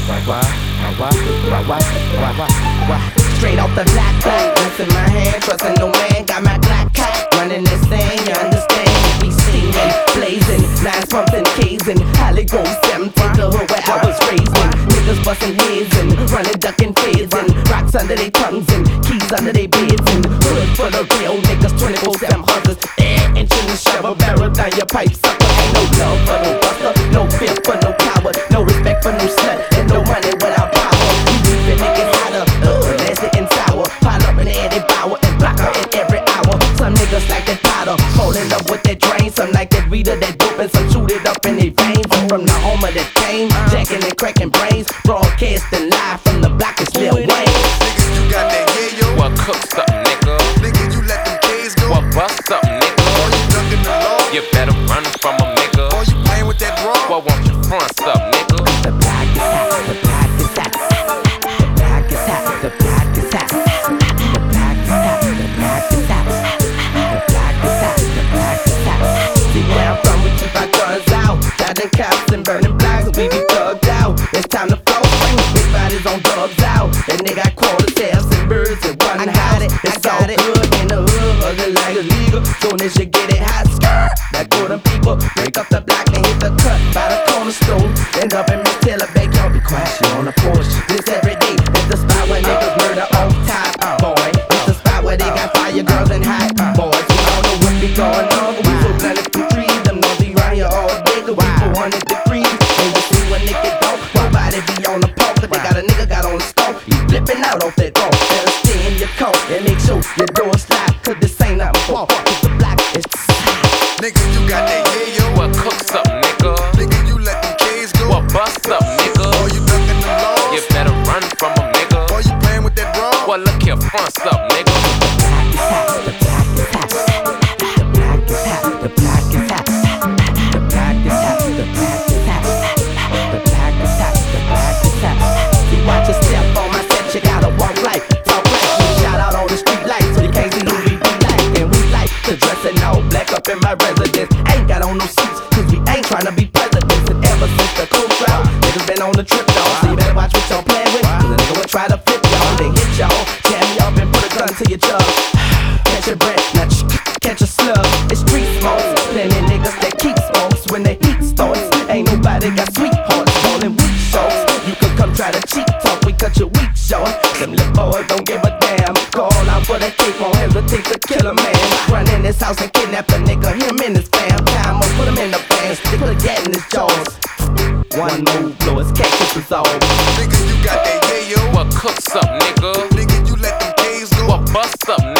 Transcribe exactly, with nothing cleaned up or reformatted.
Why, why, why, why, why, why, why, why? Straight off the black black, guns in my hand, trusting no man. Got my black cat running this thing, you understand? We steaming, blazing, nines pumping, casing. Holly Grove seven, take the hood where I was raising. Niggas busting heads and running, ducking feds and rocks under their tongues and keys under their beds and hood for the real niggas, twenty-four seven hustlers. Air inching the shovel barrel down your pipe, sucker. Ain't no love for no buster, no fear for no coward, no respect for no slut, and no money without power. You leaving niggas hotter, ugh, nasty and sour. Pile up in the air, they power and block her in every hour. Some niggas like that powder, holding up with that drain. Some like that reader, that dope, and some shoot it up in their veins. From the home of that fame, jacking and cracking brains, broadcasting live from the block is Lil Wayne. Niggas, you got that yeah, yo. What cook something, nigga? Nigga, you let them K's go. What bust something, nigga? Or you ducking the law. You better run from a nigga. Or you playing with that raw. What won't you front something, nigga? The block is hot, the block is hot. The block is hot, the block is hot. The block is hot, the block is hot. The block is hot, the block is hot. See where I'm from, we keep our guns out. Dodging cops and burning blocks, we be thugged out. It's time to flow, big bodies on drugs out. That nigga got quarter tails and birds and one house. It's all good in the hood, hustle like illegal. Soon as you get it hot, skirt. That go them people, break up the block and hit the cut by the cornerstone. End up in Miss Taylor, beg y'all be quiet, she on the porch. This every day, it's the spot where niggas murder on top, boy. It's the spot where they got fire girls and hot boys. We don't know what be going on, but we so blended through trees. Them know be round here all day, cause we four hundred degrees. And you see when niggas don't, nobody be on the pole, cause they got a nigga got on the stove. You flipping out off that rope, better stay in your coat and make sure your door slide, cause this ain't nothing for. Cause the block is Nigga, you got that yeah, yo. What cook something, nigga? Nigga, you let them K's go. What bust something, nigga? Or you ducking the law. You better run from a nigga. Or you playing with that raw. Well, look here, front something, nigga. The block is hot, the block is hot. The block is hot, the block is hot. The block is hot, the block is hot. The block is hot, the block is hot. See, watch your step on my set, you gotta walk like, talk like. We shout out on the street lights, so you can't see who we be like. And we like to dress in all black up in my residence. Ain't got on no suits, cause we ain't tryna be presidents. And ever since the cool crowd, niggas been on the trip, y'all. So you better watch what y'all playing with, cause a nigga will try to flip y'all. Then hit y'all, jam me up and put a gun to your chub. Catch your breath, now catch a slug. It's street smokes, plenty niggas that keep smokes when the heat starts. Ain't nobody got sweethearts, calling weak shows. You could come try to cheat talk, we cut your weak short. Them little boys don't give a damn. Call out for the cake, won't hesitate to kill a man. Run in this house and kidnap a nigga, him and his fam. Time up, put him in the van, stick a gat in his jaws. One move, blow his cactus is all. Nigga, you got that yeah, yo. What cook something, nigga? Nigga, you let them K's go. What bust something,